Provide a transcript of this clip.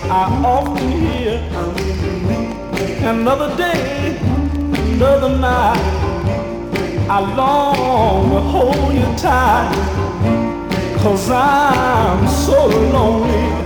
I often hear another day, another night. I long to hold you tight, 'cause I'm so lonely.